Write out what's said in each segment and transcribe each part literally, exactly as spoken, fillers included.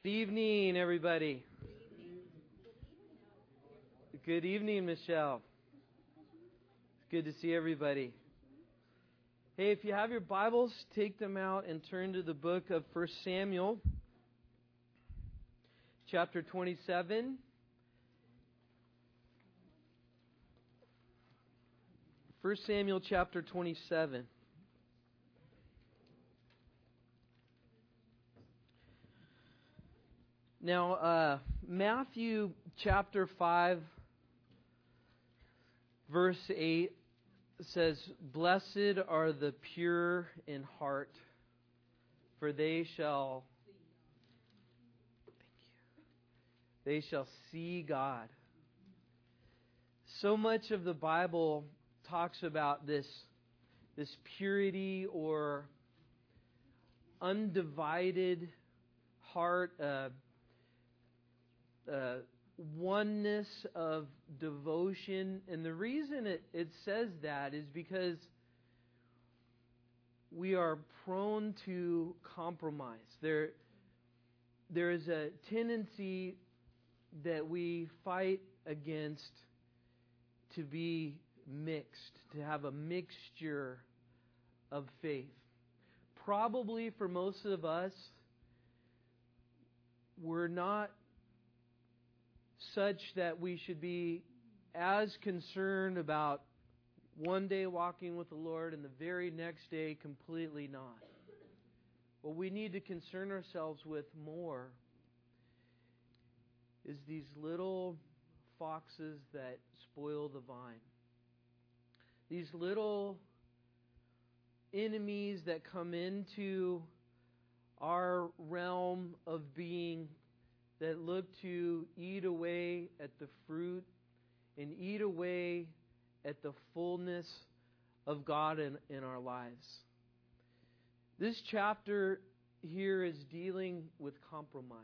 Good evening, everybody. Good evening, Michelle. It's good to see everybody. Hey, if you have your Bibles, take them out and turn to the book of First Samuel, chapter twenty-seven. First Samuel, chapter twenty-seven. Now, uh, Matthew chapter five, verse eight says, "Blessed are the pure in heart, for they shall thank you, they shall see God." So much of the Bible talks about this, this purity or undivided heart, uh, Uh, oneness of devotion. And the reason it, it says that is because we are prone to compromise. There, there is a tendency that we fight against to be mixed, to have a mixture of faith. Probably for most of us, we're not such that we should be as concerned about one day walking with the Lord and the very next day completely not. What we need to concern ourselves with more is these little foxes that spoil the vine. These little enemies that come into our realm of being that look to eat away at the fruit and eat away at the fullness of God in, in our lives. This chapter here is dealing with compromise.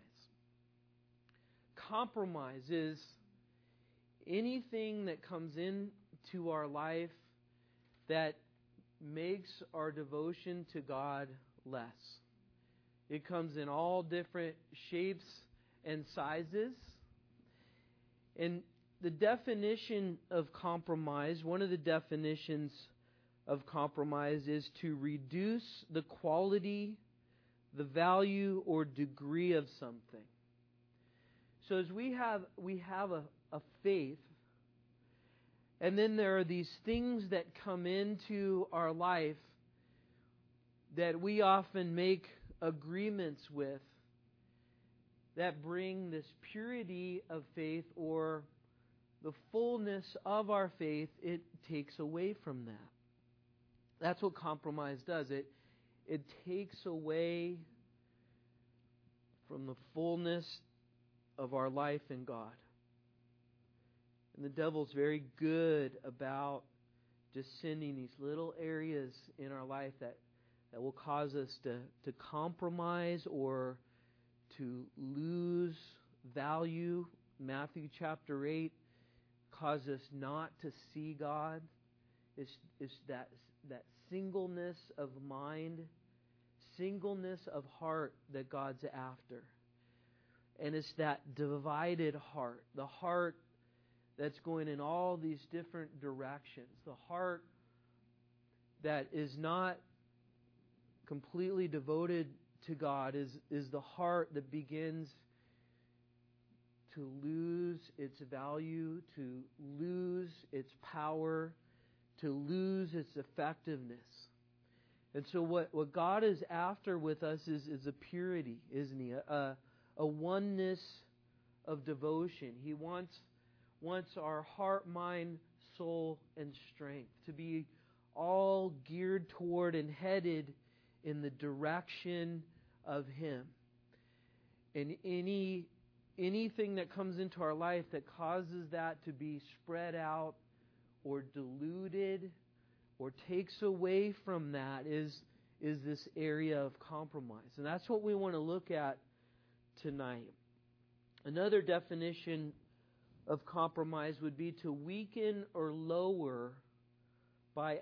Compromise is anything that comes into our life that makes our devotion to God less. It comes in all different shapes and sizes. And the definition of compromise, one of the definitions of compromise is to reduce the quality, the value, or degree of something. So as we have we have a, a faith, and then there are these things that come into our life that we often make agreements with, that bring this purity of faith or the fullness of our faith. It takes away from that. That's what compromise does. It it takes away from the fullness of our life in God. And the devil's very good about just sending these little areas in our life that, that will cause us to, to compromise or to lose value. Matthew chapter eight causes us not to see God. It's, it's that, that singleness of mind, singleness of heart that God's after. And it's that divided heart, the heart that's going in all these different directions, the heart that is not completely devoted to God is, is the heart that begins to lose its value, to lose its power, to lose its effectiveness. And so what, what God is after with us is, is a purity, isn't He? A, a oneness of devotion. He wants, wants our heart, mind, soul, and strength to be all geared toward and headed in the direction of Him. And any anything that comes into our life that causes that to be spread out or diluted or takes away from that is is this area of compromise. And that's what we want to look at tonight. Another definition of compromise would be to weaken or lower by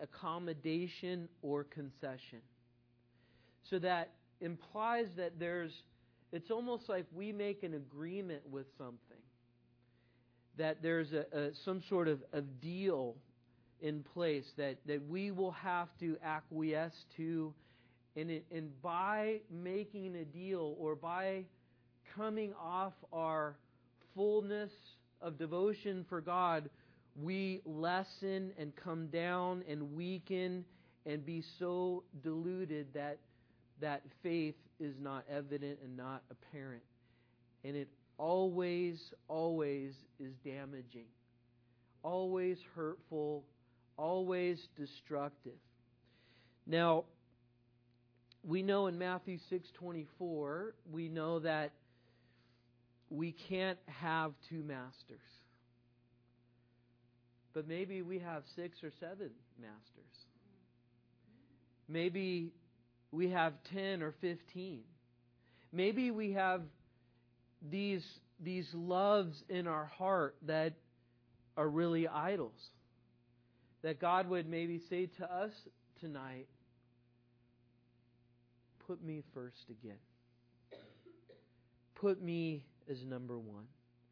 accommodation or concession. So that implies that there's It's almost like we make an agreement with something. That there's a, a some sort of, of deal in place that, that we will have to acquiesce to. And, it, and by making a deal or by coming off our fullness of devotion for God, we lessen and come down and weaken and be so diluted that that faith is not evident and not apparent. And it always, always is damaging, always hurtful, always destructive. Now, we know in Matthew six twenty-four, we know that we can't have two masters. But maybe we have six or seven masters. Maybe we have ten or fifteen. Maybe we have these, these loves in our heart that are really idols. That God would maybe say to us tonight, put me first again. Put me as number one.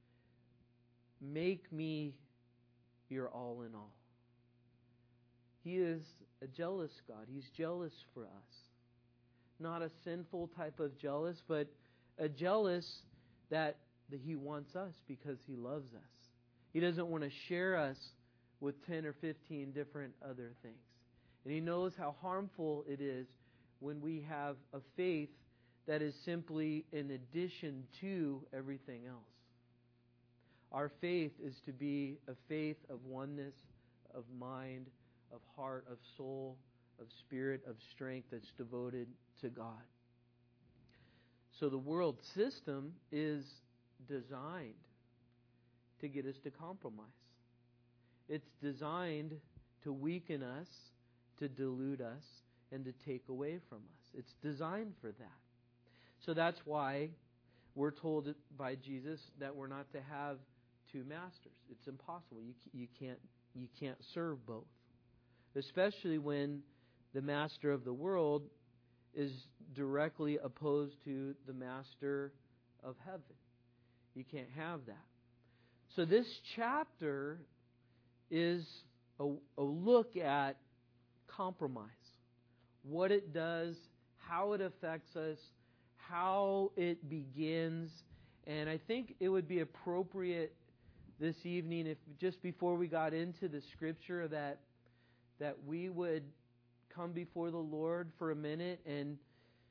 Make me your all in all. He is a jealous God. He's jealous for us. Not a sinful type of jealous, but a jealous that, that He wants us because He loves us. He doesn't want to share us with ten or fifteen different other things. And He knows how harmful it is when we have a faith that is simply in addition to everything else. Our faith is to be a faith of oneness, of mind, of heart, of soul, of spirit, of strength that's devoted to God. So the world system is designed to get us to compromise. It's designed to weaken us, to dilute us, and to take away from us. It's designed for that. So that's why we're told by Jesus that we're not to have two masters. It's impossible. You you can't you can't serve both. Especially when the master of the world is directly opposed to the master of heaven. You can't have that. So this chapter is a, a look at compromise. What it does, how it affects us, how it begins. And I think it would be appropriate this evening, if just before we got into the scripture, that that we would come before the Lord for a minute and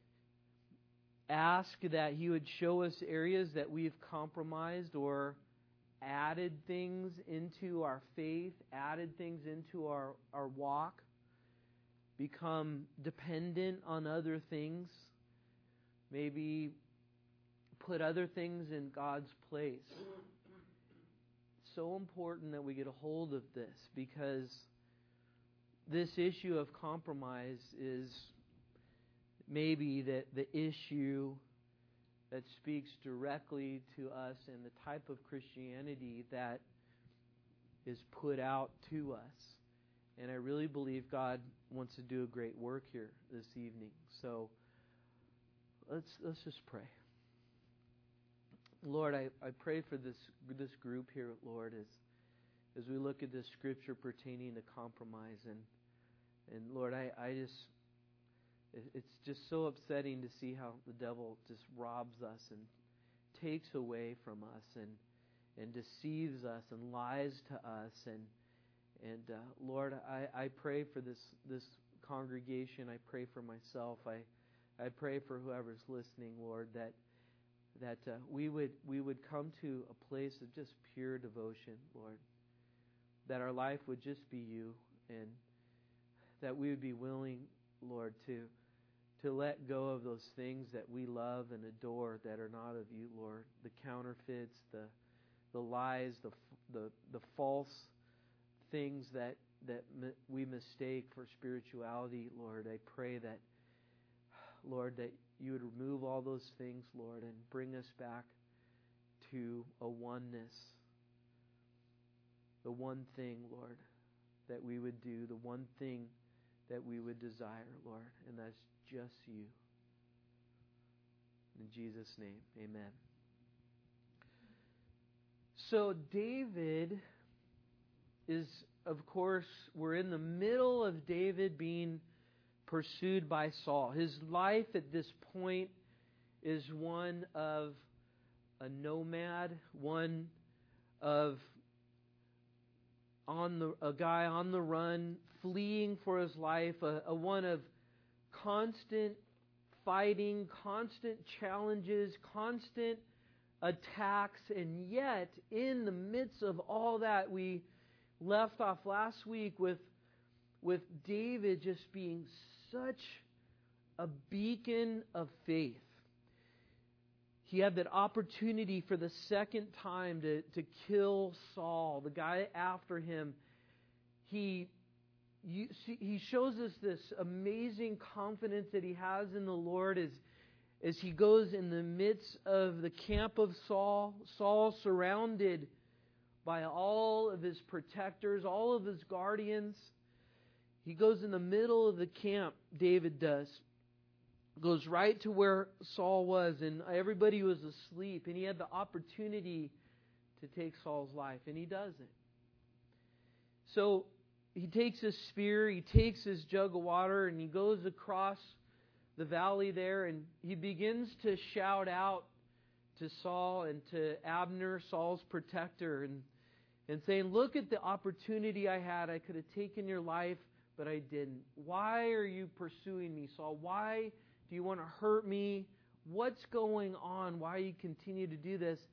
ask that He would show us areas that we've compromised or added things into our faith, added things into our, our walk, become dependent on other things, maybe put other things in God's place. It's so important that we get a hold of this, because this issue of compromise is maybe the, the issue that speaks directly to us and the type of Christianity that is put out to us. And I really believe God wants to do a great work here this evening. So let's let's just pray. Lord, I, I pray for this this group here, Lord, as as we look at this scripture pertaining to compromise. And and Lord, I, I just it's just so upsetting to see how the devil just robs us and takes away from us and and deceives us and lies to us. And and uh, Lord, I, I pray for this this congregation. I pray for myself. I I pray for whoever's listening, Lord, that that uh, we would we would come to a place of just pure devotion, Lord. That our life would just be You, and that we would be willing, Lord, to to let go of those things that we love and adore that are not of You, Lord. The counterfeits, the the lies, the the the false things that that we mistake for spirituality, Lord. I pray that, Lord, that You would remove all those things, Lord, and bring us back to a oneness. The one thing, Lord, that we would do, the one thing that we would desire, Lord, and that's just You. In Jesus' name, amen. So David is, of course, we're in the middle of David being pursued by Saul. His life at this point is one of a nomad, one of on the a guy on the run, fleeing for his life, a, a one of constant fighting, constant challenges, constant attacks, and yet in the midst of all that, we left off last week with with David just being such a beacon of faith. He had that opportunity for the second time to, to kill Saul, the guy after him. He you, see, he shows us this amazing confidence that he has in the Lord as, as he goes in the midst of the camp of Saul. Saul surrounded by all of his protectors, all of his guardians. He goes in the middle of the camp, David does. Goes right to where Saul was, and everybody was asleep, and he had the opportunity to take Saul's life, and he doesn't. So he takes his spear, he takes his jug of water, and he goes across the valley there, and he begins to shout out to Saul and to Abner, Saul's protector, and, and saying, look at the opportunity I had. I could have taken your life, but I didn't. Why are you pursuing me, Saul? Why do you want to hurt me? What's going on? Why you continue to do this?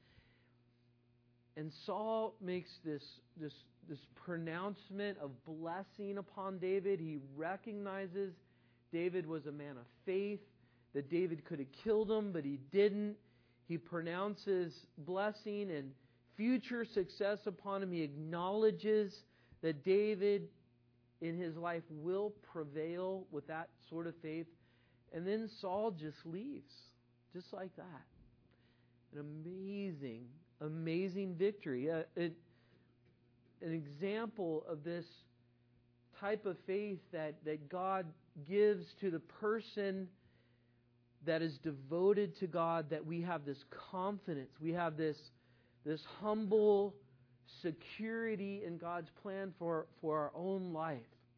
And Saul makes this, this, this pronouncement of blessing upon David. He recognizes David was a man of faith, that David could have killed him, but he didn't. He pronounces blessing and future success upon him. He acknowledges that David in his life will prevail with that sort of faith. And then Saul just leaves, just like that. An amazing, amazing victory. Uh, it, an example of this type of faith that, that God gives to the person that is devoted to God, that we have this confidence, we have this, this humble security in God's plan for, for our own life.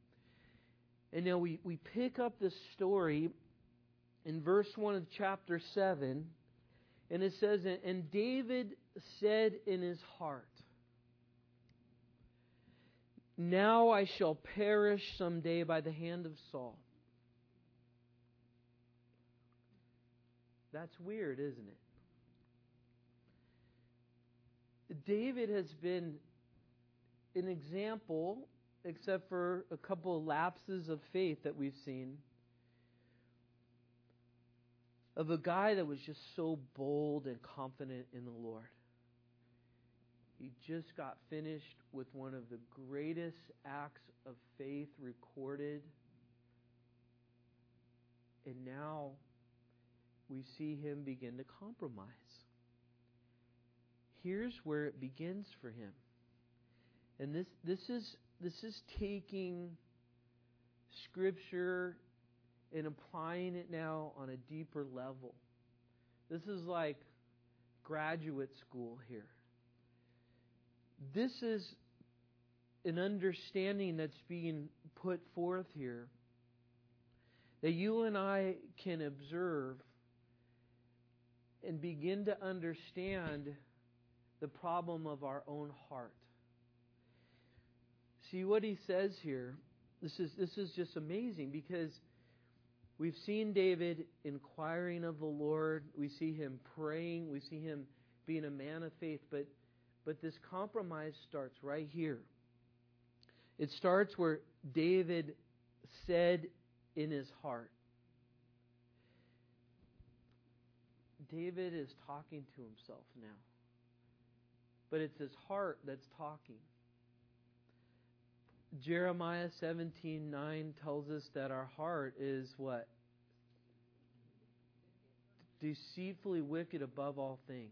And now we, we pick up this story in verse one of chapter seven, and it says, and David said in his heart, now I shall perish someday by the hand of Saul. That's weird, isn't it? David has been an example, except for a couple of lapses of faith that we've seen, of a guy that was just so bold and confident in the Lord. He just got finished with one of the greatest acts of faith recorded. And now we see him begin to compromise. Here's where it begins for him. And this this is this is taking Scripture and applying it now on a deeper level. This is like graduate school here. This is an understanding that's being put forth here that you and I can observe and begin to understand the problem of our own heart. See what he says here. This is this is just amazing, because we've seen David inquiring of the Lord. We see him praying. We see him being a man of faith. But but this compromise starts right here. It starts where David said in his heart. David is talking to himself now. But it's his heart that's talking. Jeremiah seventeen nine tells us that our heart is what? Deceitfully wicked above all things.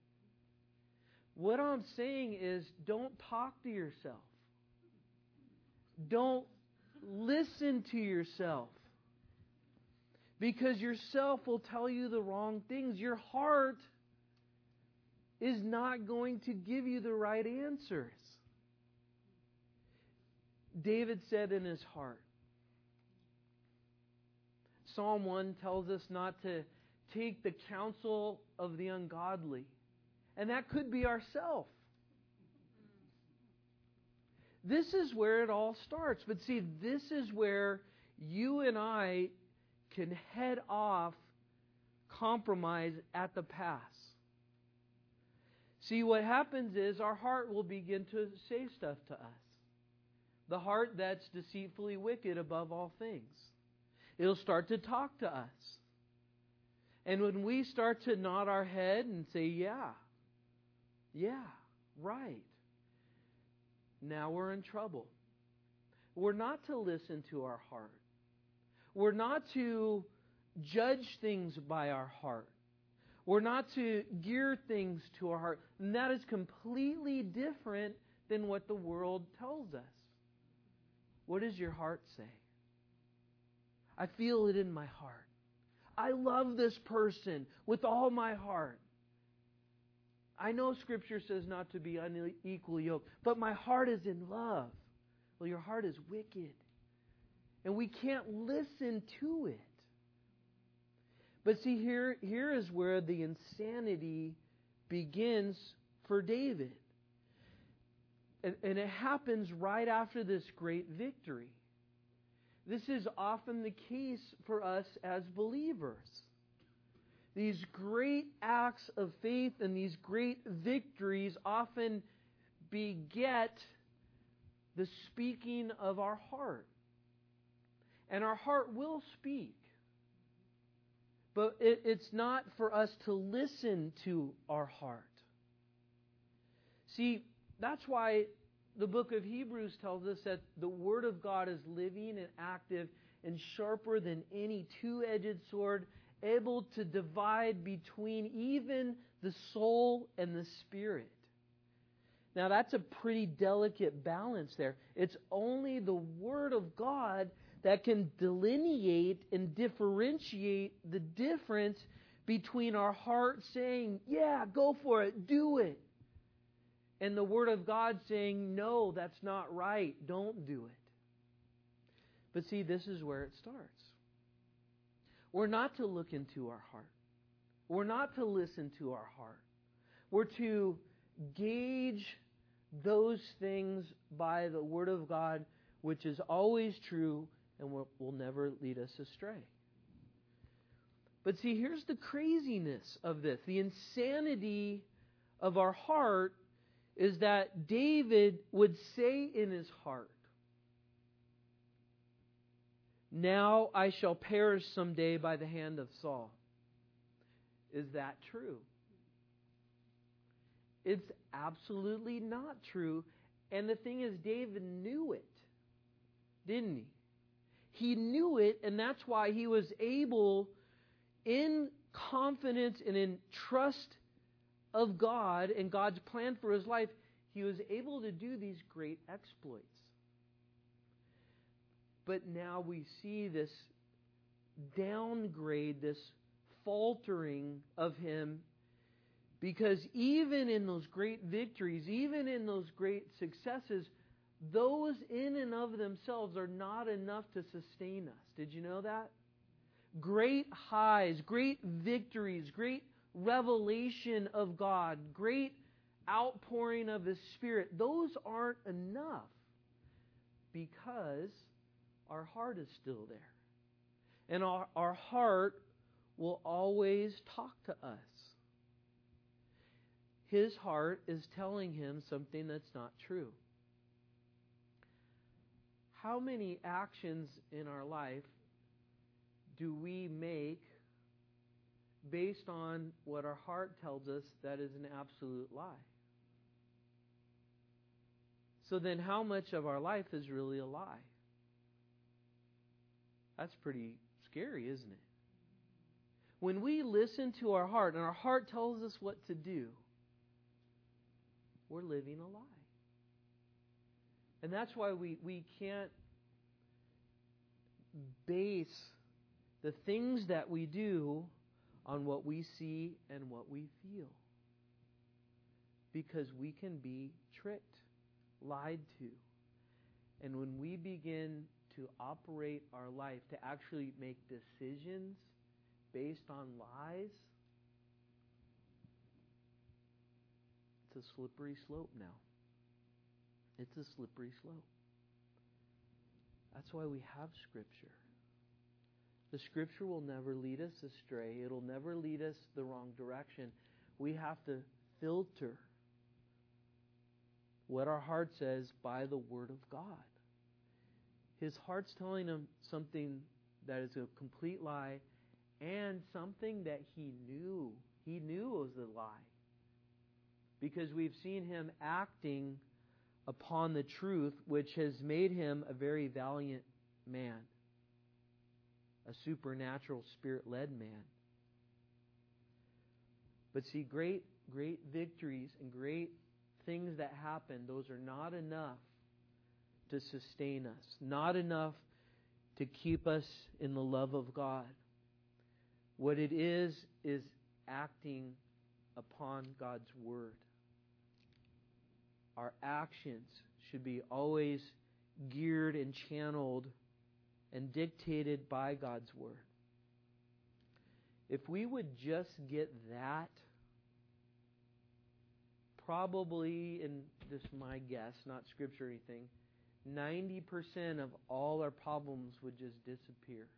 What I'm saying is, don't talk to yourself. Don't listen to yourself. Because yourself will tell you the wrong things. Your heart is not going to give you the right answers. David said in his heart, Psalm one tells us not to take the counsel of the ungodly. And that could be ourselves. This is where it all starts. But see, this is where you and I can head off compromise at the pass. See, what happens is our heart will begin to say stuff to us. The heart that's deceitfully wicked above all things. It'll start to talk to us. And when we start to nod our head and say, yeah, yeah, right, now we're in trouble. We're not to listen to our heart. We're not to judge things by our heart. We're not to gear things to our heart. And that is completely different than what the world tells us. What does your heart say? I feel it in my heart. I love this person with all my heart. I know Scripture says not to be unequally yoked, but my heart is in love. Well, your heart is wicked. And we can't listen to it. But see, here, here is where the insanity begins for David. And, and it happens right after this great victory. This is often the case for us as believers. These great acts of faith and these great victories often beget the speaking of our heart. And our heart will speak. But it, it's not for us to listen to our heart. See, that's why the book of Hebrews tells us that the Word of God is living and active and sharper than any two-edged sword, able to divide between even the soul and the spirit. Now that's a pretty delicate balance there. It's only the Word of God that can delineate and differentiate the difference between our heart saying, yeah, go for it, do it, and the Word of God saying, no, that's not right, don't do it. But see, this is where it starts. We're not to look into our heart. We're not to listen to our heart. We're to gauge those things by the Word of God, which is always true and will, will never lead us astray. But see, here's the craziness of this. The insanity of our heart is that David would say in his heart, now I shall perish someday by the hand of Saul. Is that true? It's absolutely not true. And the thing is, David knew it, didn't he? He knew it, and that's why he was able, in confidence and in trust of God and God's plan for his life, he was able to do these great exploits. But now we see this downgrade, this faltering of him, because even in those great victories, even in those great successes, those in and of themselves are not enough to sustain us. Did you know that? Great highs, great victories, great revelation of God, great outpouring of His Spirit, those aren't enough because our heart is still there. And our, our heart will always talk to us. His heart is telling him something that's not true. How many actions in our life do we make based on what our heart tells us that is an absolute lie? So then how much of our life is really a lie? That's pretty scary, isn't it? When we listen to our heart and our heart tells us what to do, we're living a lie. And that's why we, we can't base the things that we do on what we see and what we feel. Because we can be tricked, lied to. And when we begin to operate our life, to actually make decisions based on lies, it's a slippery slope now. It's a slippery slope. That's why we have Scripture. The Scripture will never lead us astray. It'll never lead us the wrong direction. We have to filter what our heart says by the Word of God. His heart's telling him something that is a complete lie and something that he knew. He knew it was a lie. Because we've seen him acting upon the truth, which has made him a very valiant man. A supernatural, spirit-led man. But see, great, great victories and great things that happen, those are not enough to sustain us. Not enough to keep us in the love of God. What it is, is acting upon God's Word. Our actions should be always geared and channeled and dictated by God's Word. If we would just get that, probably, and this is my guess, not Scripture or anything, ninety percent of all our problems would just disappear.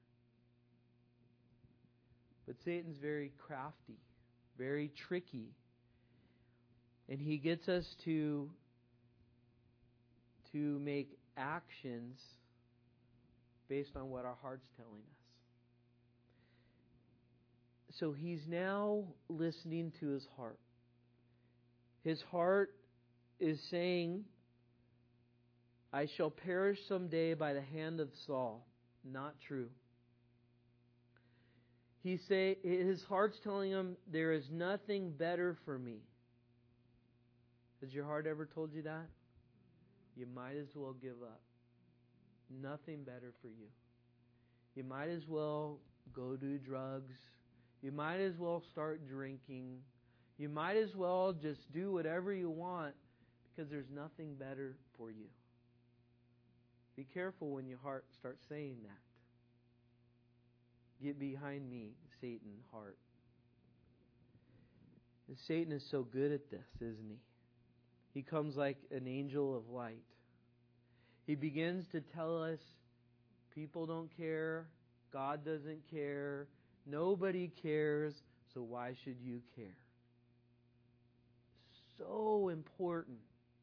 But Satan's very crafty, very tricky. And he gets us to, to make actions based on what our heart's telling us. So he's now listening to his heart. His heart is saying, I shall perish someday by the hand of Saul. Not true. He say his heart's telling him, there is nothing better for me. Has your heart ever told you that? You might as well give up. Nothing better for you. You might as well go do drugs. You might as well start drinking. You might as well just do whatever you want because there's nothing better for you. Be careful when your heart starts saying that. Get behind me, Satan, heart. And Satan is so good at this, isn't he? He comes like an angel of light. He begins to tell us people don't care, God doesn't care, nobody cares, so why should you care? So important.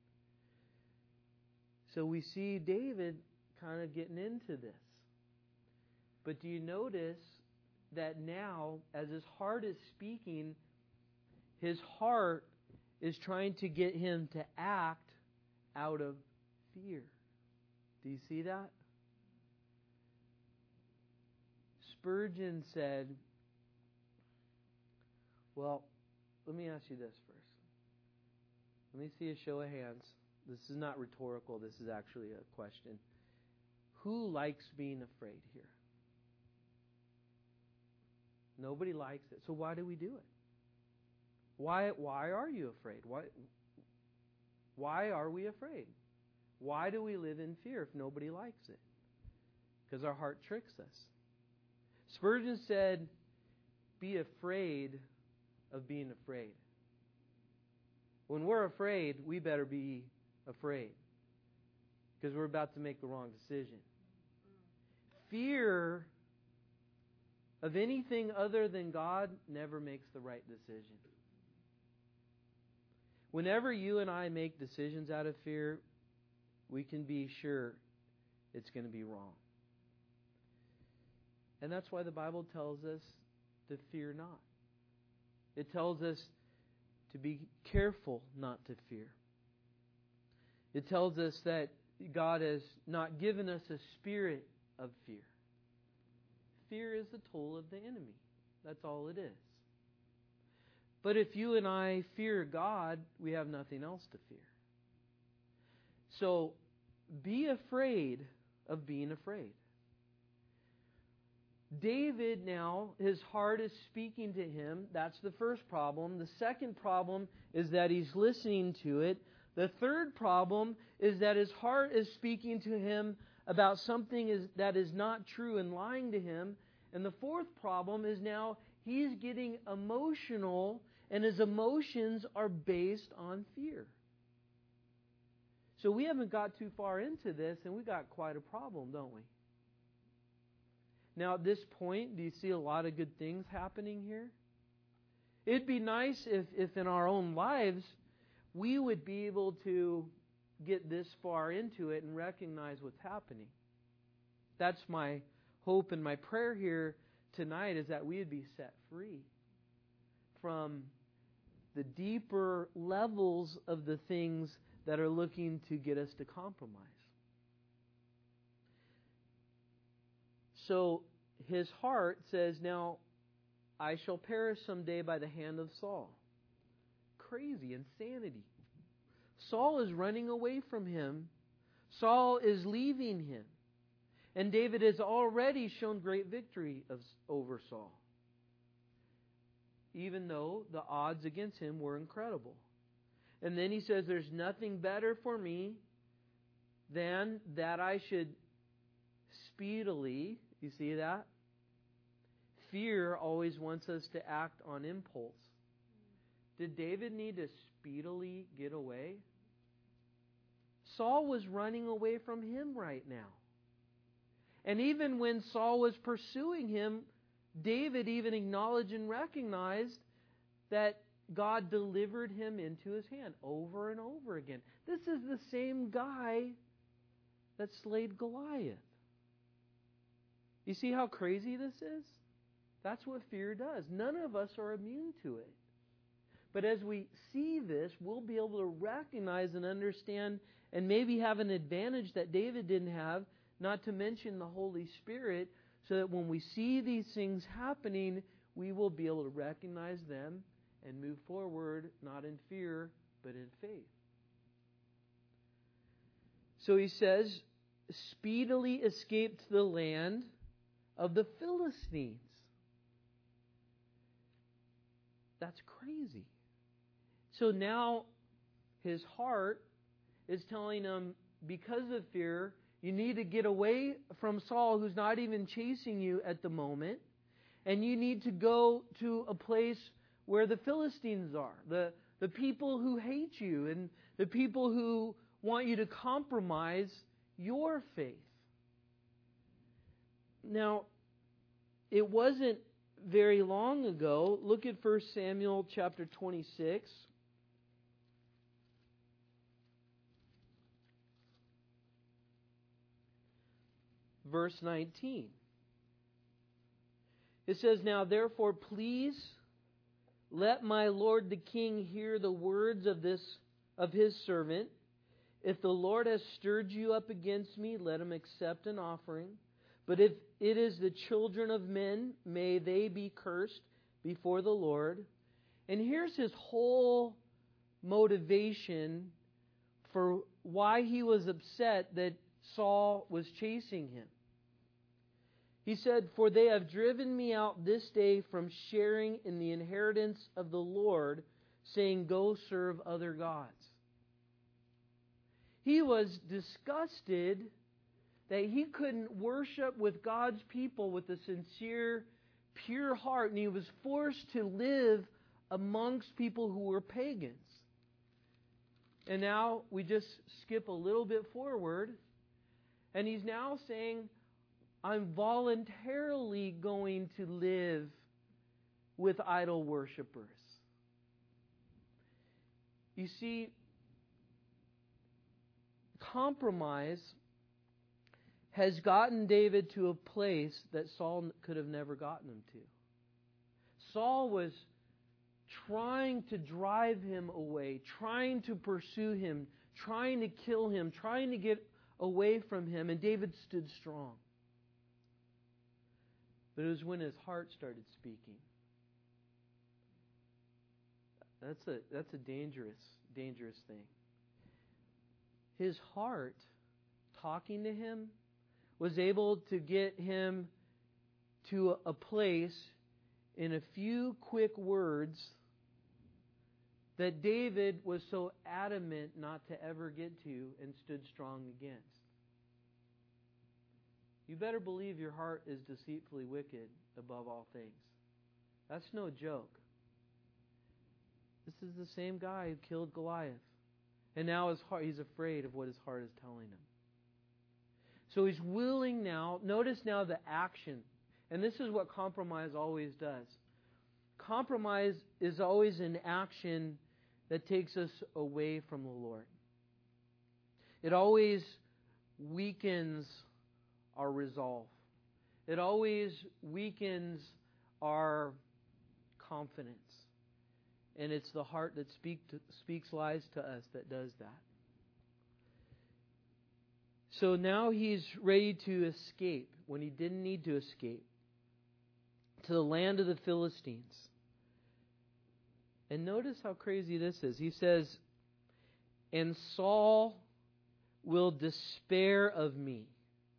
So we see David kind of getting into this. But do you notice that now, as his heart is speaking, his heart is trying to get him to act out of fear. Do you see that? Spurgeon said, well, let me ask you this first. Let me see a show of hands. This is not rhetorical. This is actually a question. Who likes being afraid here? Nobody likes it. So why do we do it? Why why are you afraid? Why why are we afraid? Why do we live in fear if nobody likes it? Because our heart tricks us. Spurgeon said, be afraid of being afraid. When we're afraid, we better be afraid. Because we're about to make the wrong decision. Fear of anything other than God never makes the right decision. Whenever you and I make decisions out of fear, we can be sure it's going to be wrong. And that's why the Bible tells us to fear not. It tells us to be careful not to fear. It tells us that God has not given us a spirit of fear. Fear is the tool of the enemy. That's all it is. But if you and I fear God, we have nothing else to fear. So, be afraid of being afraid. David now, his heart is speaking to him. That's the first problem. The second problem is that he's listening to it. The third problem is that his heart is speaking to him about something is, that is not true and lying to him. And the fourth problem is now he's getting emotional, and his emotions are based on fear. So we haven't got too far into this, and we got quite a problem, don't we? Now at this point, do you see a lot of good things happening here? It'd be nice if, if in our own lives we would be able to get this far into it and recognize what's happening. That's my hope and my prayer here tonight, is that we would be set free from the deeper levels of the things that are looking to get us to compromise. So his heart says, now, I shall perish someday by the hand of Saul. Crazy, insanity. Saul is running away from him. Saul is leaving him. And David has already shown great victory of, over Saul, even though the odds against him were incredible. And then he says, there's nothing better for me than that I should speedily, you see that? Fear always wants us to act on impulse. Did David need to speedily get away? Saul was running away from him right now. And even when Saul was pursuing him, David even acknowledged and recognized that God delivered him into his hand over and over again. This is the same guy that slayed Goliath. You see how crazy this is? That's what fear does. None of us are immune to it. But as we see this, we'll be able to recognize and understand and maybe have an advantage that David didn't have, not to mention the Holy Spirit, so that when we see these things happening, we will be able to recognize them and move forward, not in fear, but in faith. So he says, speedily escape to the land of the Philistines. That's crazy. So now his heart is telling him, because of fear, you need to get away from Saul, who's not even chasing you at the moment. And you need to go to a place where the Philistines are, the, the people who hate you and the people who want you to compromise your faith. Now, it wasn't very long ago. Look at First Samuel chapter twenty-six. Verse nineteen. It says, now therefore please let my lord the king hear the words of this of his servant. If the Lord has stirred you up against me, let him accept an offering. But if it is the children of men, may they be cursed before the Lord. And here's his whole motivation for why he was upset that Saul was chasing him. He said, for they have driven me out this day from sharing in the inheritance of the Lord, saying, go serve other gods. He was disgusted that he couldn't worship with God's people with a sincere, pure heart, and he was forced to live amongst people who were pagans. And now we just skip a little bit forward, and he's now saying, I'm voluntarily going to live with idol worshipers. You see, compromise has gotten David to a place that Saul could have never gotten him to. Saul was trying to drive him away, trying to pursue him, trying to kill him, trying to get away from him, and David stood strong. But it was when his heart started speaking. That's a that's a dangerous, dangerous thing. His heart, talking to him, was able to get him to a place in a few quick words that David was so adamant not to ever get to and stood strong against. You better believe your heart is deceitfully wicked above all things. That's no joke. This is the same guy who killed Goliath. And now his heart, he's afraid of what his heart is telling him. So he's willing now. Notice now the action. And this is what compromise always does. Compromise is always an action that takes us away from the Lord. It always weakens our resolve. It always weakens our confidence. And it's the heart that speak to, speaks lies to us that does that. So now he's ready to escape when he didn't need to escape to the land of the Philistines. And notice how crazy this is. He says, "And Saul will despair of me.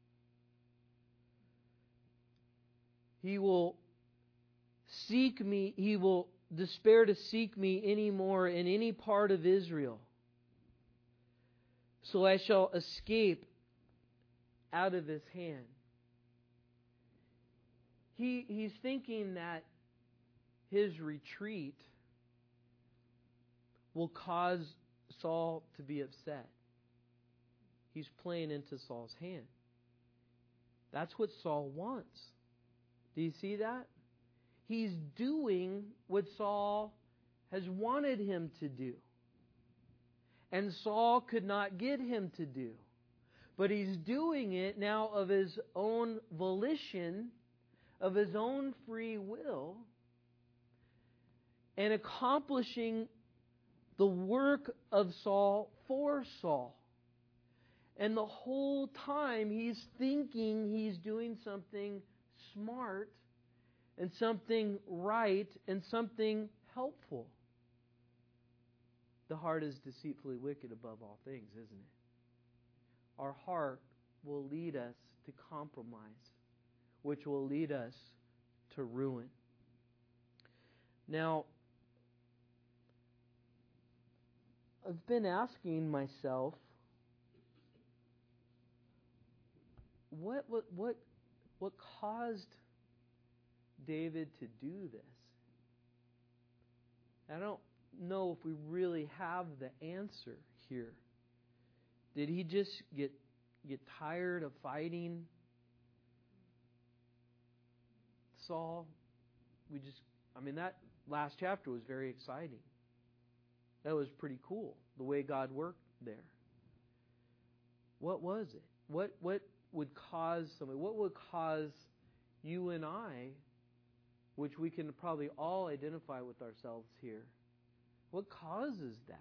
He will seek me, he will despair to seek me anymore in any part of Israel. So I shall escape out of his hand." He, he's thinking that his retreat will cause Saul to be upset. He's playing into Saul's hand. That's what Saul wants. Do you see that? He's doing what Saul has wanted him to do. And Saul could not get him to do. But he's doing it now of his own volition, of his own free will, and accomplishing the work of Saul for Saul. And the whole time he's thinking he's doing something smart and something right and something helpful. The heart is deceitfully wicked above all things, isn't it? Our heart will lead us to compromise, which will lead us to ruin. Now, I've been asking myself, what what what what caused David to do this? I don't know if we really have the answer here. Did he just get get tired of fighting Saul? We just, I mean, that last chapter was very exciting. That was pretty cool, the way God worked there. What was it? What what would cause somebody? What would cause you and I, which we can probably all identify with ourselves here, what causes that?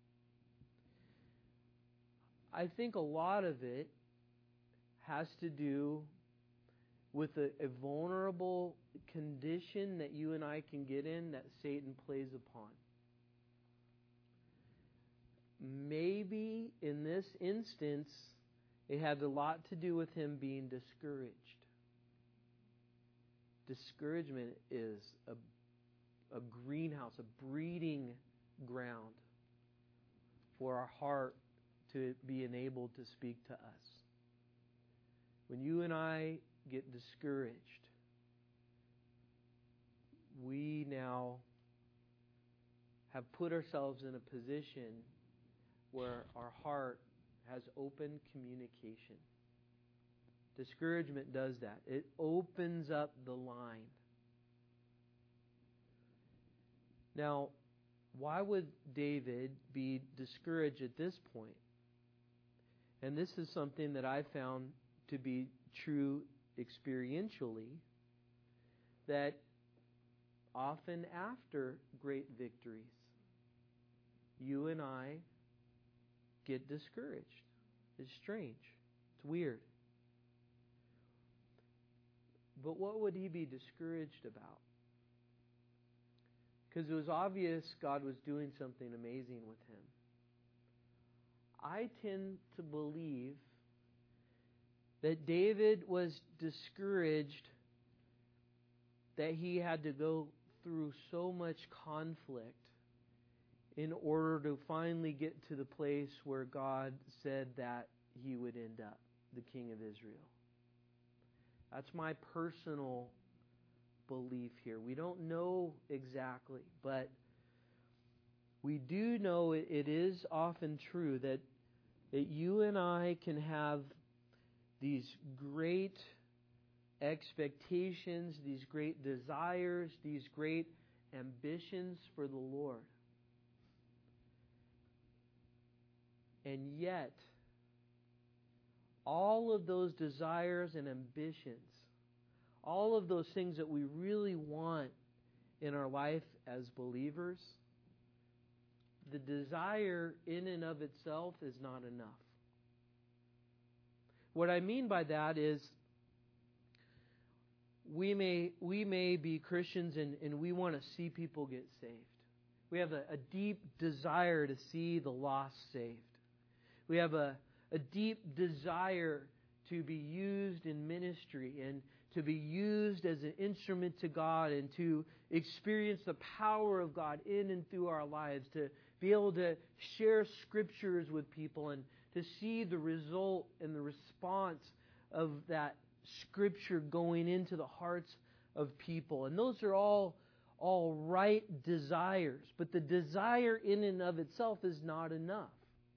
I think a lot of it has to do with a, a vulnerable condition that you and I can get in that Satan plays upon. Maybe in this instance, it had a lot to do with him being discouraged. Discouragement is a, a greenhouse, a breeding ground for our heart to be enabled to speak to us. When you and I get discouraged, we now have put ourselves in a position where our heart has open communication. Discouragement does that. It opens up the line. Now, why would David be discouraged at this point? And this is something that I found to be true experientially, that often after great victories, you and I get discouraged. It's strange. It's weird. But what would he be discouraged about? Because it was obvious God was doing something amazing with him. I tend to believe that David was discouraged that He had to go through so much conflict in order to finally get to the place where God said that He would end up, the King of Israel. That's my personal belief here. We don't know exactly, but we do know it, it is often true that, that you and I can have these great expectations, these great desires, these great ambitions for the Lord. And yet, all of those desires and ambitions, all of those things that we really want in our life as believers, the desire in and of itself is not enough. What I mean by that is we may we may be Christians and, and we want to see people get saved. We have a, a deep desire to see the lost saved. We have a, a deep desire to be used in ministry and to be used as an instrument to God and to experience the power of God in and through our lives, to be able to share Scriptures with people and to see the result and the response of that Scripture going into the hearts of people. And those are all, all right desires, but the desire in and of itself is not enough.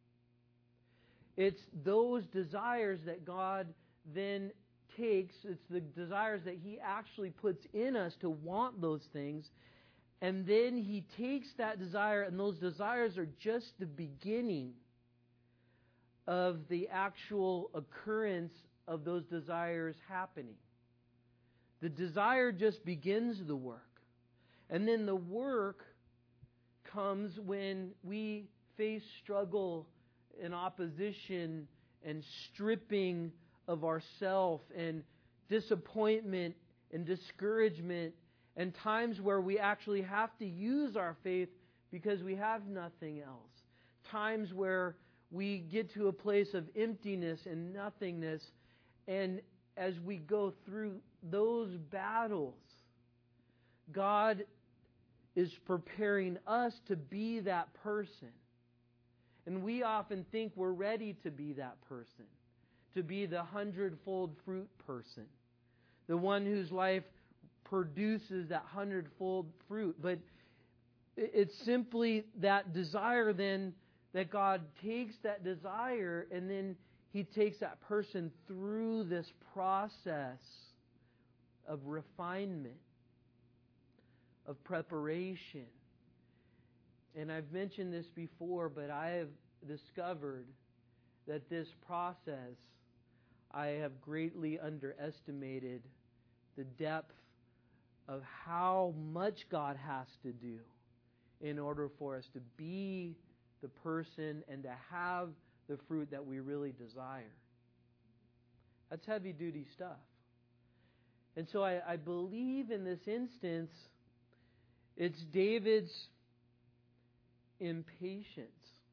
It's those desires that God then takes, it's the desires that He actually puts in us to want those things, and then He takes that desire, and those desires are just the beginning of the actual occurrence of those desires happening. The desire just begins the work. And then the work comes when we face struggle and opposition and stripping of ourself and disappointment and discouragement and times where we actually have to use our faith because we have nothing else. Times where we get to a place of emptiness and nothingness, and as we go through those battles, God is preparing us to be that person. And we often think we're ready to be that person, to be the hundredfold fruit person, the one whose life produces that hundredfold fruit. But it's simply that desire then that God takes that desire and then He takes that person through this process of refinement, of preparation. And I've mentioned this before, but I have discovered that this process, I have greatly underestimated the depth of how much God has to do in order for us to be the person and to have the fruit that we really desire. That's heavy duty stuff. And so I, I believe in this instance, it's David's impatience,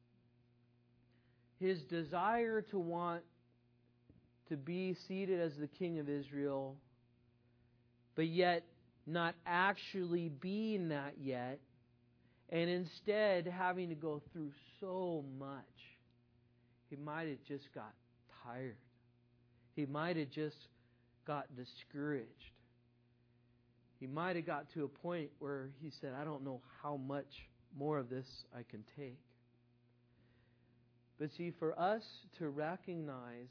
his desire to want to be seated as the King of Israel, but yet not actually being that yet, and instead having to go through so much. He might have just got tired. He might have just got discouraged. He might have got to a point where he said, I don't know how much more of this I can take. But see, for us to recognize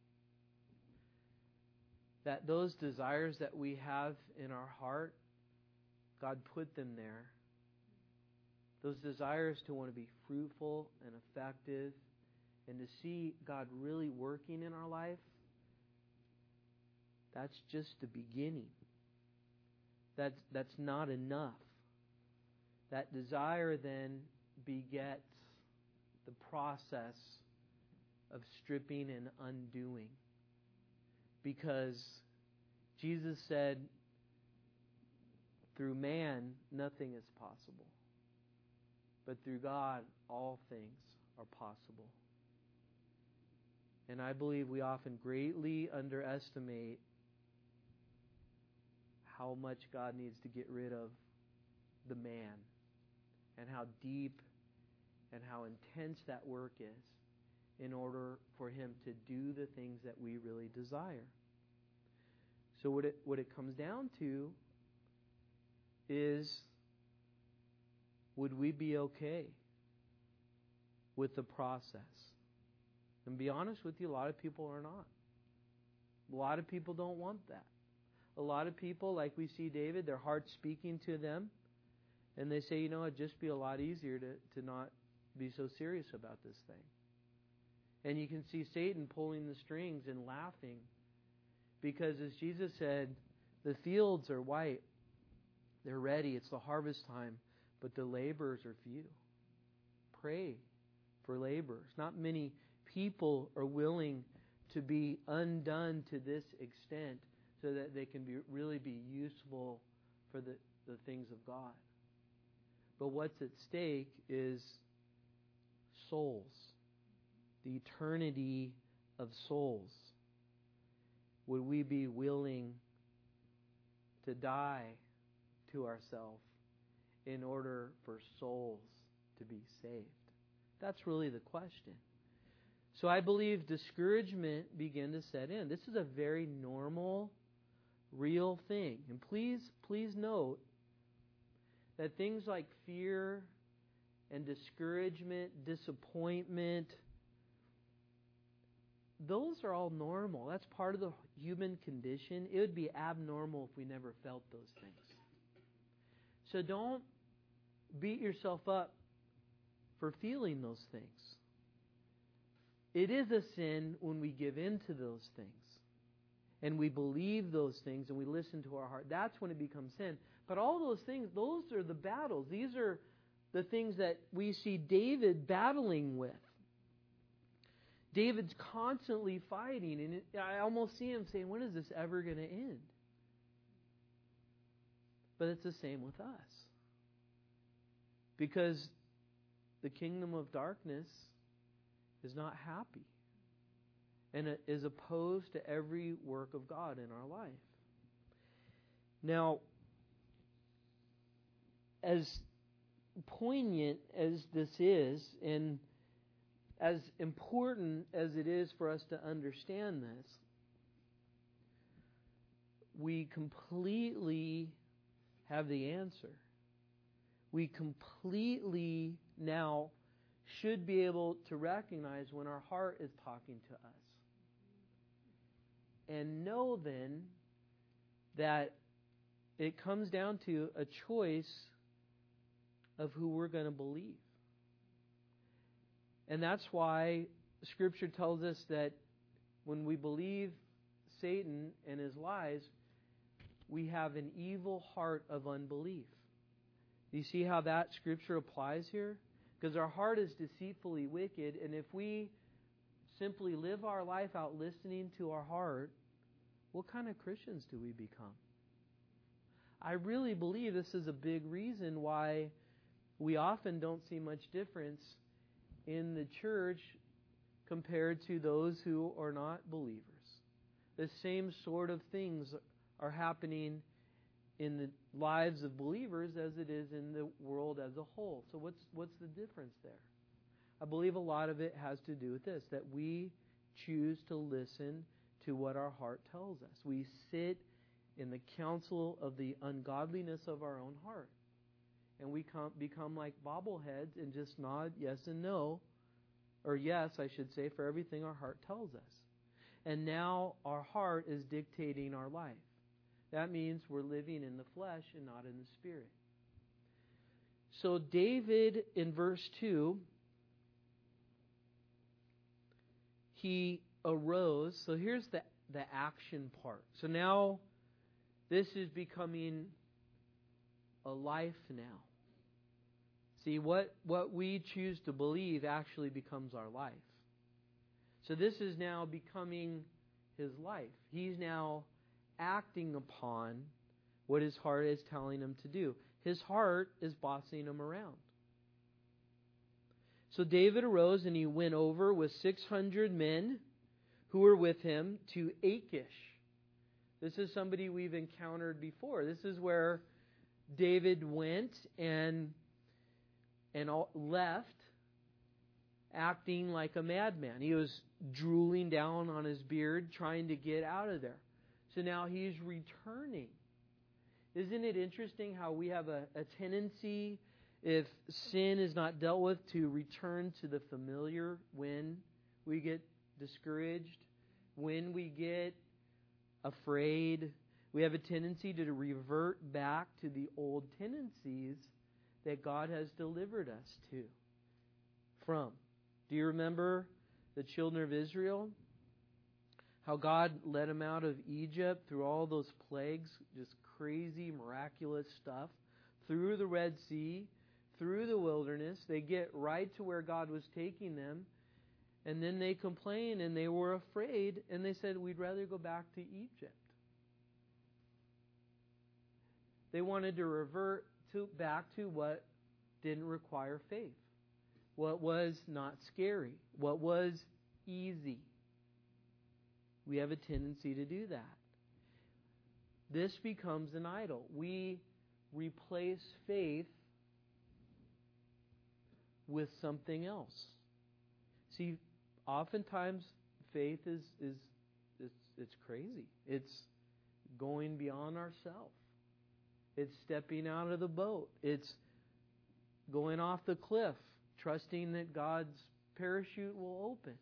that those desires that we have in our heart, God put them there. Those desires to want to be fruitful and effective and to see God really working in our life, that's just the beginning. That's, that's not enough. That desire then begets the process of stripping and undoing. Because Jesus said, through man, nothing is possible. But through God, all things are possible. And I believe we often greatly underestimate how much God needs to get rid of the man, and how deep and how intense that work is in order for him to do the things that we really desire. So what it what it comes down to is, would we be okay with the process? And be honest with you, a lot of people are not. A lot of people don't want that. A lot of people, like we see David, their heart's speaking to them, and they say, you know, it'd just be a lot easier to, to not be so serious about this thing. And you can see Satan pulling the strings and laughing, because as Jesus said, the fields are white. They're ready. It's the harvest time, but the laborers are few. Pray for laborers. Not many people are willing to be undone to this extent so that they can be really be useful for the, the things of God. But what's at stake is souls, the eternity of souls. Would we be willing to die to ourselves in order for souls to be saved? That's really the question. So I believe discouragement began to set in. This is a very normal, real thing. And please, please note that things like fear and discouragement, disappointment, those are all normal. That's part of the human condition. It would be abnormal if we never felt those things. So don't beat yourself up for feeling those things. It is a sin when we give in to those things and we believe those things and we listen to our heart. That's when it becomes sin. But all those things, those are the battles. These are the things that we see David battling with. David's constantly fighting, and it, I almost see him saying, when is this ever going to end? But it's the same with us. Because the kingdom of darkness is not happy and it is opposed to every work of God in our life. Now, as poignant as this is, and as important as it is for us to understand this, we completely have the answer. We completely now should be able to recognize when our heart is talking to us. And know then that it comes down to a choice of who we're going to believe. And that's why Scripture tells us that when we believe Satan and his lies, we have an evil heart of unbelief. Do you see how that Scripture applies here? Because our heart is deceitfully wicked, and if we simply live our life out listening to our heart, what kind of Christians do we become? I really believe this is a big reason why we often don't see much difference in the church compared to those who are not believers. The same sort of things are happening in the lives of believers as it is in the world as a whole. So what's what's the difference there? I believe a lot of it has to do with this, that we choose to listen to what our heart tells us. We sit in the counsel of the ungodliness of our own heart. And we come, become like bobbleheads and just nod yes and no, or yes, I should say, for everything our heart tells us. And now our heart is dictating our life. That means we're living in the flesh and not in the spirit. So David, in verse two, he arose. So here's the, the action part. So now this is becoming a life now. See, what, what we choose to believe actually becomes our life. So this is now becoming his life. He's now acting upon what his heart is telling him to do. His heart is bossing him around. So David arose and he went over with six hundred men who were with him to Achish, This is somebody we've encountered before. This is where David went and and left acting like a madman. He was drooling down on his beard, trying to get out of there. So now he's returning. Isn't it interesting how we have a, a tendency, if sin is not dealt with, to return to the familiar when we get discouraged, when we get afraid? We have a tendency to revert back to the old tendencies that God has delivered us to from. Do you remember the children of Israel? How God led them out of Egypt through all those plagues, just crazy, miraculous stuff, through the Red Sea, through the wilderness. They get right to where God was taking them, and then they complain and they were afraid, and they said, we'd rather go back to Egypt. They wanted to revert to back to what didn't require faith, what was not scary, what was easy. We have a tendency to do that. This becomes an idol. We replace faith with something else. See, oftentimes faith is is it's, it's crazy. It's going beyond ourselves. It's stepping out of the boat. It's going off the cliff, trusting that God's parachute will open.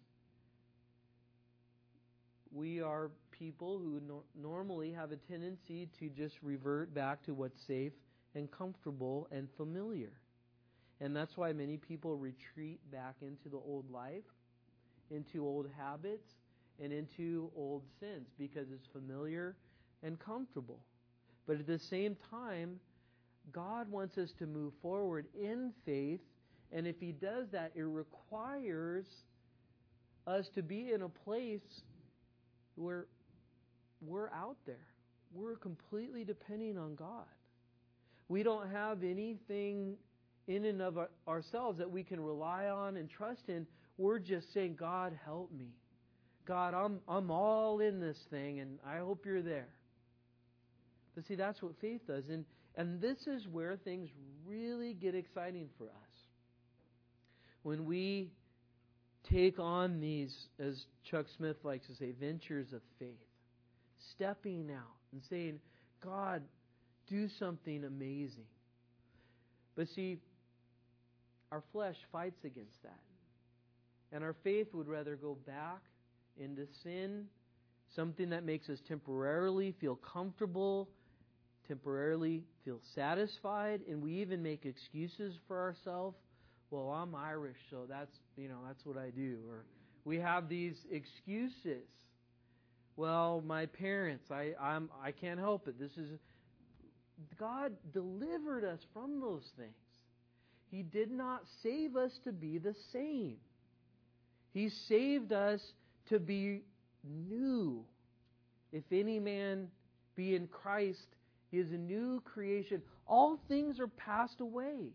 We are people who no- normally have a tendency to just revert back to what's safe and comfortable and familiar. And that's why many people retreat back into the old life, into old habits, and into old sins because it's familiar and comfortable. But at the same time, God wants us to move forward in faith, and if He does that, it requires us to be in a place where we're out there. We're completely depending on God. We don't have anything in and of our, ourselves that we can rely on and trust in. We're just saying, God, help me. God, I'm I'm all in this thing, and I hope you're there. But see, that's what faith does. And, and this is where things really get exciting for us. When we take on these, as Chuck Smith likes to say, ventures of faith. Stepping out and saying, God, do something amazing. But see, our flesh fights against that. And our faith would rather go back into sin, something that makes us temporarily feel comfortable, temporarily feel satisfied, and we even make excuses for ourselves. Well, I'm Irish, so that's, you know, that's what I do. Or we have these excuses. Well, my parents, I I'm I can't help it. This is God delivered us from those things. He did not save us to be the same. He saved us to be new. If any man be in Christ, he is a new creation. All things are passed away.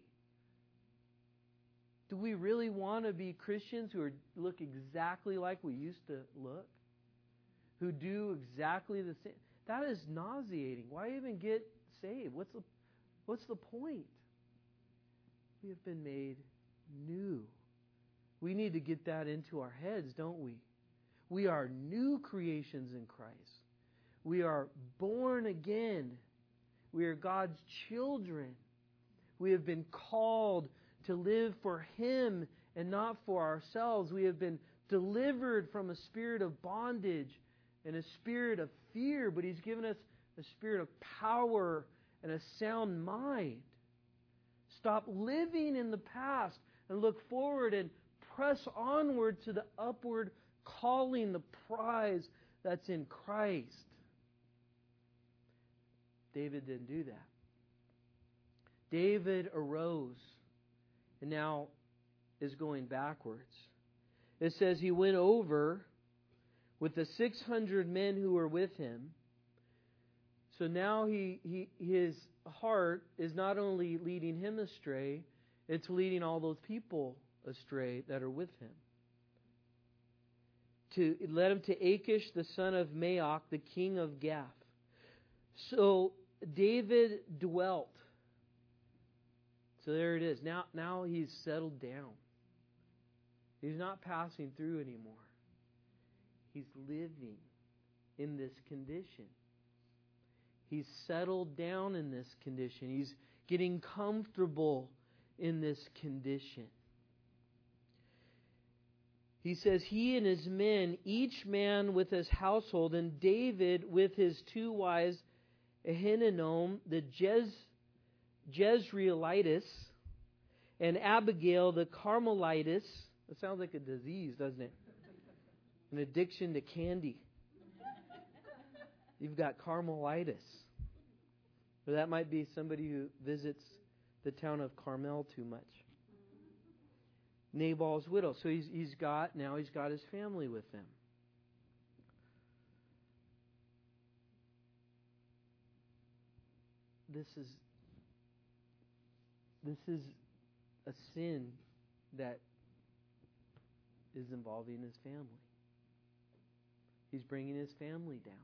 Do we really want to be Christians who are, look exactly like we used to look? Who do exactly the same? That is nauseating. Why even get saved? What's the, what's the point? We have been made new. We need to get that into our heads, don't we? We are new creations in Christ. We are born again. We are God's children. We have been called to live for Him and not for ourselves. We have been delivered from a spirit of bondage and a spirit of fear, but He's given us a spirit of power and a sound mind. Stop living in the past and look forward and press onward to the upward calling, the prize that's in Christ. David didn't do that. David arose and now is going backwards. It says he went over with the six hundred men who were with him. So now he, he his heart is not only leading him astray, it's leading all those people astray that are with him. To it led him to Achish, the son of Maoch, the king of Gath. So David dwelt. So there it is. Now, now he's settled down. He's not passing through anymore. He's living in this condition. He's settled down in this condition. He's getting comfortable in this condition. He says, he and his men, each man with his household, and David with his two wives, Ahinoam the Jez, Jezreelitess, and Abigail the Carmelitess. That sounds like a disease, doesn't it? An addiction to candy. You've got Carmelitis. Or that might be somebody who visits the town of Carmel too much. Nabal's widow. So he's he's got now he's got his family with him. This is this is a sin that is involving his family. He's bringing his family down.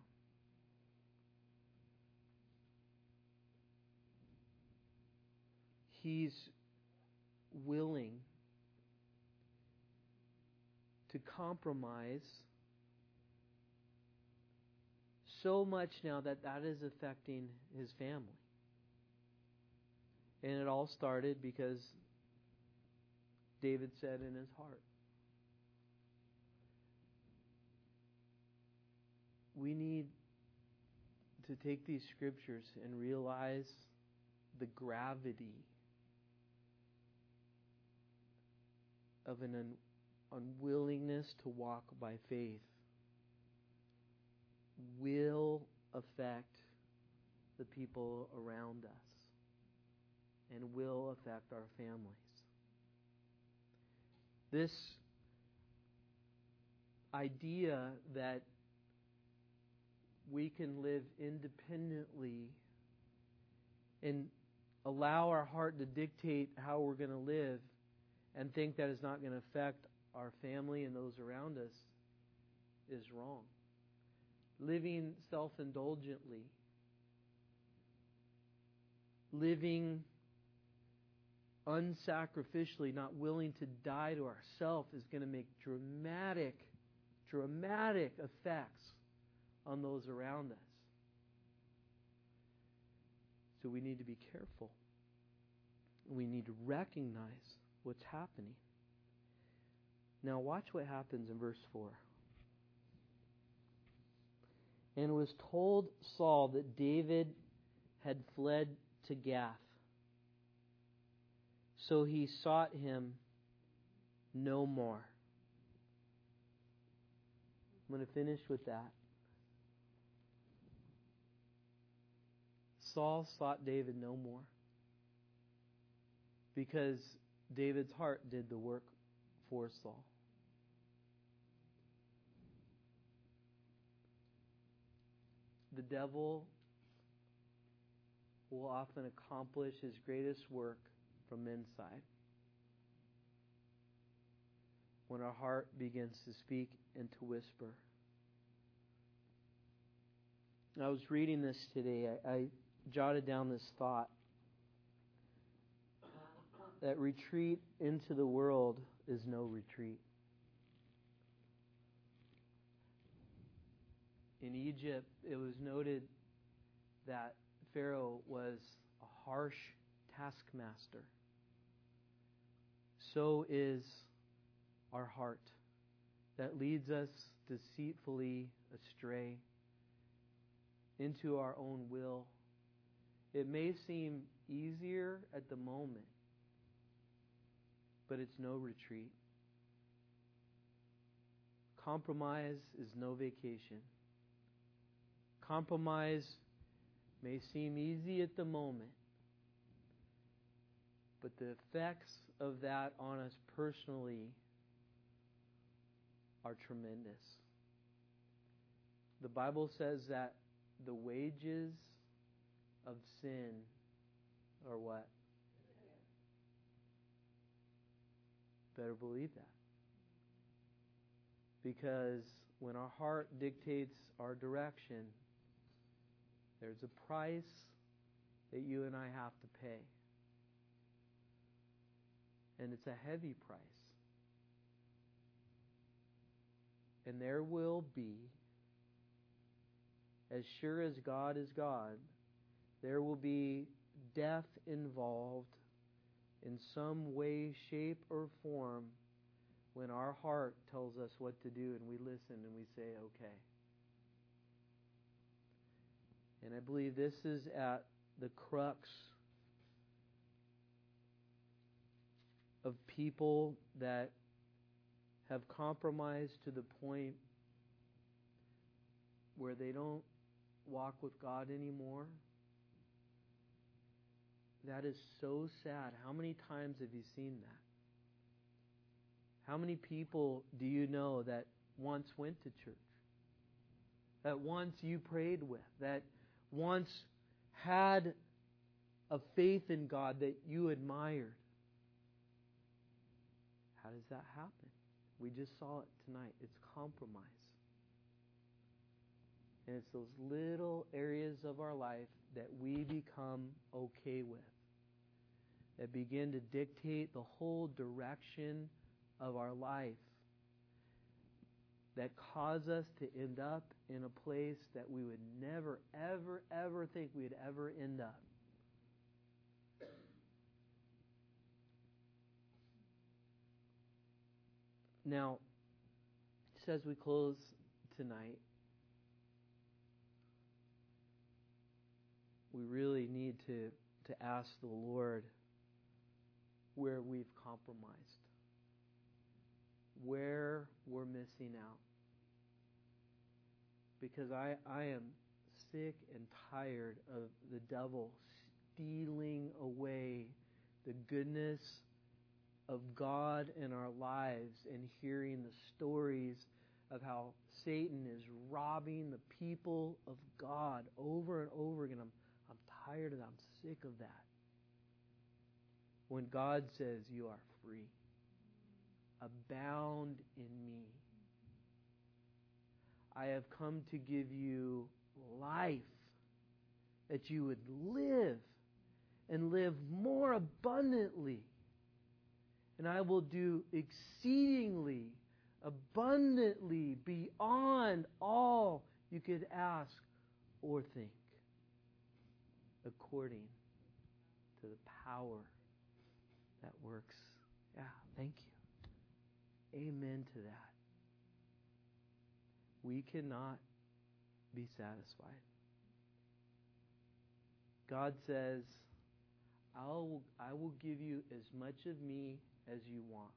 He's willing to compromise so much now that that is affecting his family. And it all started because David said in his heart, we need to take these scriptures and realize the gravity of an un- unwillingness to walk by faith will affect the people around us and will affect our families. This idea that we can live independently and allow our heart to dictate how we're going to live and think that it's not going to affect our family and those around us is wrong. Living self-indulgently, living unsacrificially, not willing to die to ourselves, is going to make dramatic, dramatic effects on those around us. So we need to be careful. We need to recognize what's happening. Now watch what happens in verse four. And it was told Saul that David had fled to Gath. So he sought him no more. I'm going to finish with that. Saul sought David no more because David's heart did the work for Saul. The devil will often accomplish his greatest work from inside when our heart begins to speak and to whisper. I was reading this today. I, I jotted down this thought that retreat into the world is no retreat. In Egypt, it was noted that Pharaoh was a harsh taskmaster. So is our heart that leads us deceitfully astray into our own will. It may seem easier at the moment, but it's no retreat. Compromise is no vacation. Compromise may seem easy at the moment, but the effects of that on us personally are tremendous. The Bible says that the wages of sin are what? Better believe that. Because when our heart dictates our direction, There's a price that you and I have to pay. And it's a heavy price. And there will be, as sure as God is God, there will be death involved in some way, shape, or form when our heart tells us what to do and we listen and we say, okay. And I believe this is at the crux of people that have compromised to the point where they don't walk with God anymore. That is so sad. How many times have you seen that? How many people do you know that once went to church? That once you prayed with? That once had a faith in God that you admired? How does that happen? We just saw it tonight. It's compromise. And it's those little areas of our life that we become okay with, that begin to dictate the whole direction of our life, that cause us to end up in a place that we would never, ever, ever think we'd ever end up. Now, just as we close tonight, we really need to, to ask the Lord where we've compromised, where we're missing out. Because I, I am sick and tired of the devil stealing away the goodness of God in our lives and hearing the stories of how Satan is robbing the people of God over and over again. I'm, I'm tired of that. I'm sick of that. When God says you are free, abound in me. I have come to give you life, that you would live and live more abundantly. And I will do exceedingly, abundantly, beyond all you could ask or think, according to the power that works. Yeah, thank you. Amen to that. We cannot be satisfied. God says, I'll, I will give you as much of me as you want.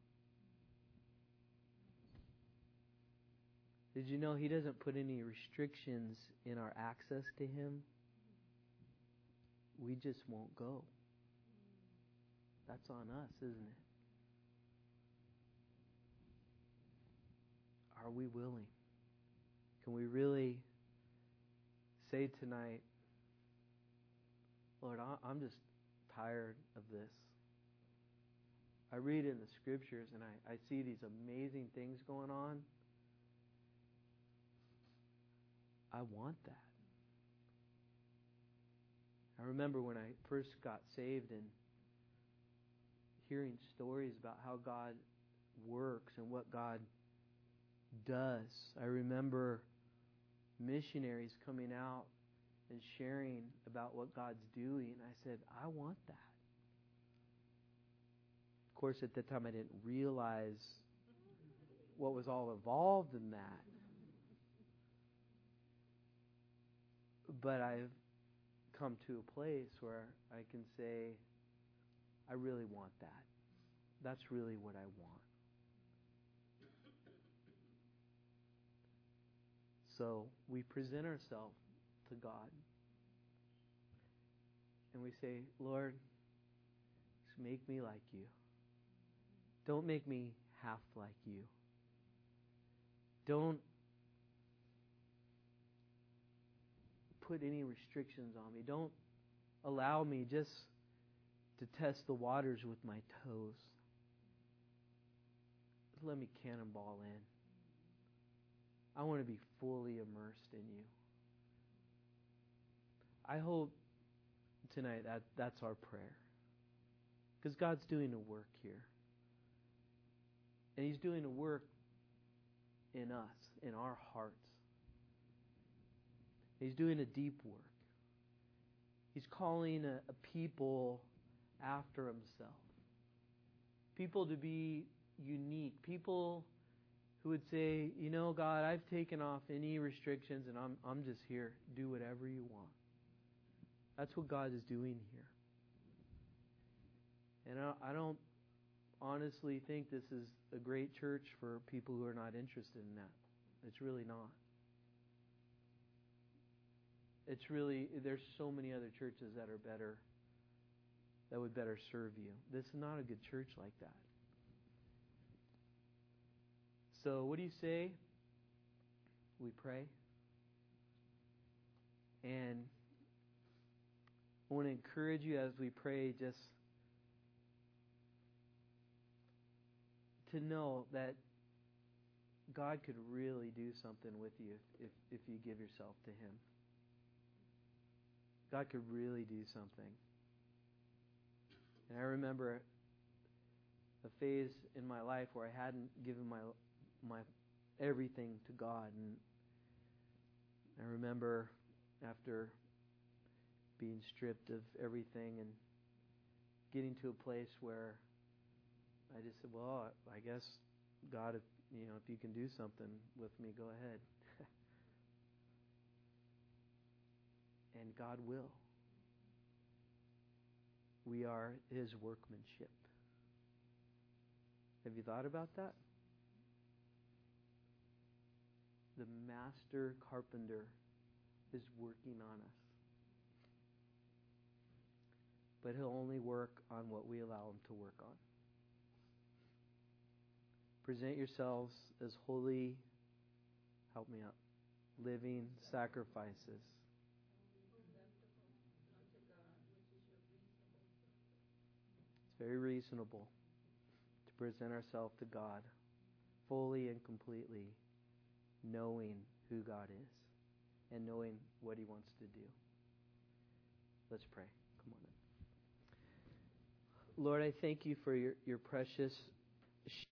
Did you know He doesn't put any restrictions in our access to Him? We just won't go. That's on us, isn't it? Are we willing? Can we really say tonight, Lord, I'm just tired of this. I read in the scriptures and I, I see these amazing things going on. I want that. I remember when I first got saved and hearing stories about how God works and what God does. I remember missionaries coming out and sharing about what God's doing. I said, I want that. Of course, at that time I didn't realize what was all involved in that. But I've come to a place where I can say, I really want that. That's really what I want. So we present ourselves to God. And we say, Lord, just make me like you. Don't make me half like you. Don't put any restrictions on me. Don't allow me just to test the waters with my toes. Just let me cannonball in. I want to be fully immersed in you. I hope tonight that that's our prayer. Because God's doing a work here. And He's doing a work in us, in our hearts. He's doing a deep work. He's calling a, a people after Himself. People to be unique. People who would say, you know, God, I've taken off any restrictions and I'm I'm just here. Do whatever you want. That's what God is doing here. And I, I don't honestly think this is a great church for people who are not interested in that. It's really not. It's really, there's so many other churches that are better, that would better serve you. This is not a good church like that. So what do you say? We pray. And I want to encourage you as we pray just to know that God could really do something with you if, if, if you give yourself to Him. God could really do something. And I remember a phase in my life where I hadn't given my my everything to God, and I remember after being stripped of everything and getting to a place where I just said, well, I guess God, if you know, if you can do something with me, go ahead. And God will. We are His workmanship. Have you thought about that? The master carpenter is working on us. But He'll only work on what we allow Him to work on. Present yourselves as holy, help me out, living sacrifices. It's very reasonable to present ourselves to God fully and completely, knowing who God is and knowing what He wants to do. Let's pray. Come on in. Lord, I thank You for your, your precious